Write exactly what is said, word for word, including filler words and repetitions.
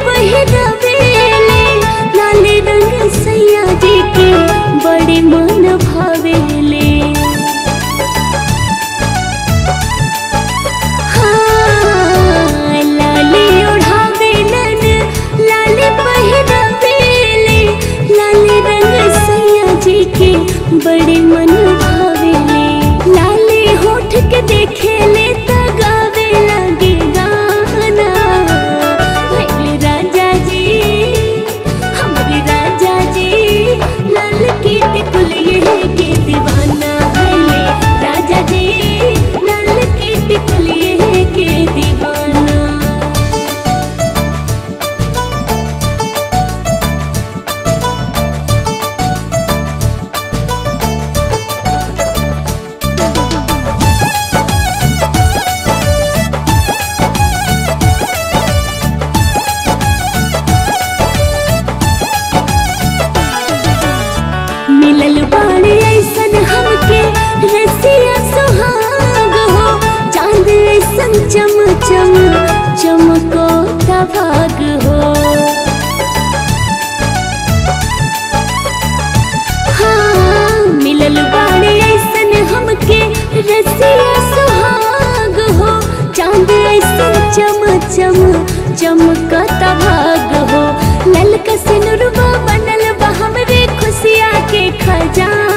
पहिरावेले लाल रंग सैया जी के बड़े मन भावेले। हाँ लाली ओढ़ावेलन लाल पहिरावेले लाल रंग सैया जी के बड़े मन भावेले। लाली होठ के देखेले त गावे लगे गाना भैले राजा जी हमारे राजा जी लाल की टिकुलिए के दीवाना भैले राजा जी लाल की टिकुलिए के दीवाना। मिलल बाड़े ऐसन हमके रसिया सुहाग हो चांद ऐसन चम चम चमको भाग हो। हाँ मिलल बाड़े ऐसन हमके रसिया सुहाग हो चांद ऐसन चम चम चमकता भाग हो। ललका सिनुरवा बनल बा हमरे खुशिया के खजाना